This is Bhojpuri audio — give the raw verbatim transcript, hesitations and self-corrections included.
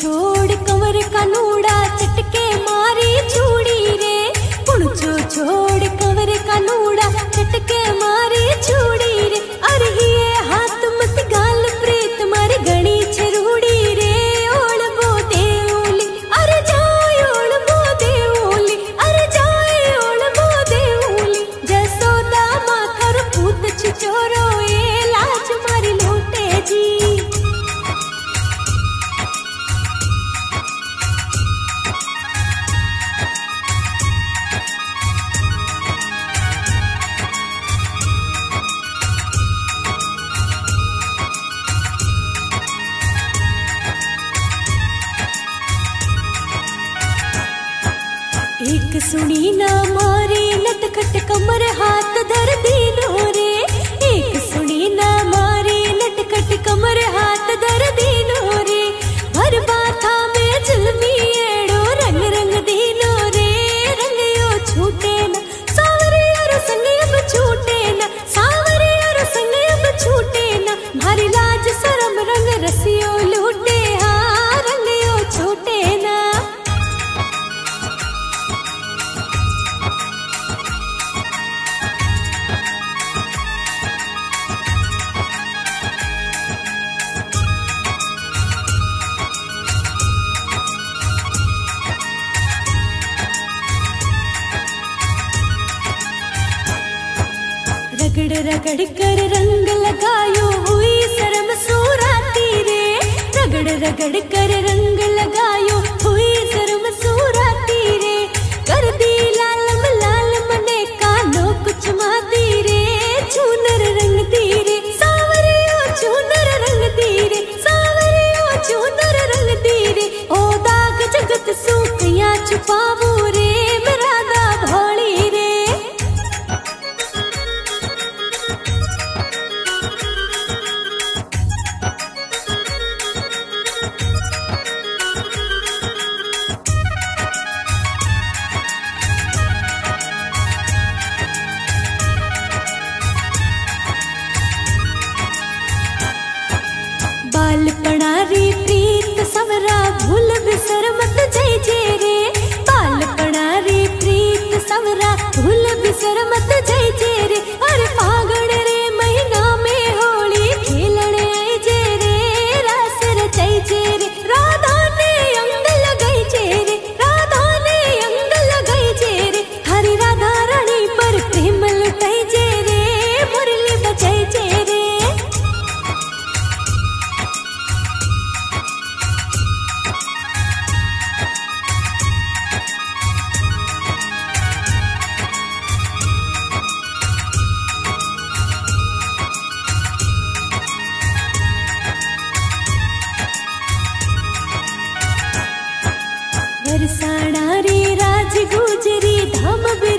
छोड़ कंवर का नूड़ा चटके मारी चूड़ी रे। पुणछो छोड़ कंवर का नूड़ा चटके मारी चूड़ी रे। अरे ये हाथ मत गाल प्रीत मारी गणी छरूड़ी रे। ओल बो देवली अरे जाय ओल बो देवली अरे जाय ओल बो देवली। जसोदा माखर पूत छिचोरो ए लाज मारी लूटे जी। एक सुनी ना मारे नटखट कमर हाथ धर दीनो रे। एक सुनी ना मारे नटखट कमर हाथ धर दीनो रे। भर बाथा में जुल्मी एड़ो रंग रंग दीनो रे। रंग यो छूटे ना सावरे और संग अब छूटे ना। सावरे और संग अब छूटे ना। भारी लाज शरम रंग रसियो लूटे। हाँ रंग यो छूटे ना। रगड़ रगड़ कर रंग लगायो हुई शर्म सूराती रे। रगड़ रगड़ कर रंग लगायो हुई शर्म सूराती रे। कर दी लालम लाल मने कानो कुछ माती रे। चूनर रंग दी रे सावरियो चूनर रंग दी रे। सावरियो चूनर रंग दी रे। ओ दाग जगत सूखिया छुपावू रे। मेरा दा भोली रे। बाल पणारी प्रीत सवरा भूल बिसर मत जय जय रे। बाल पणारी प्रीत सवरा भूल बिसर मत जय जय रे। अरे फागण रे महीना में होली खेलण आई जे रे। रास रचाई जे रे राधा ने अंग लगाई जे रे। राधा ने अंग लगाई जे रे। हरी राधा रानी पर प्रेम लुटाई जे रे। मुरली बजाई जे रे। बरसाना रे राज गुजरी धाम बे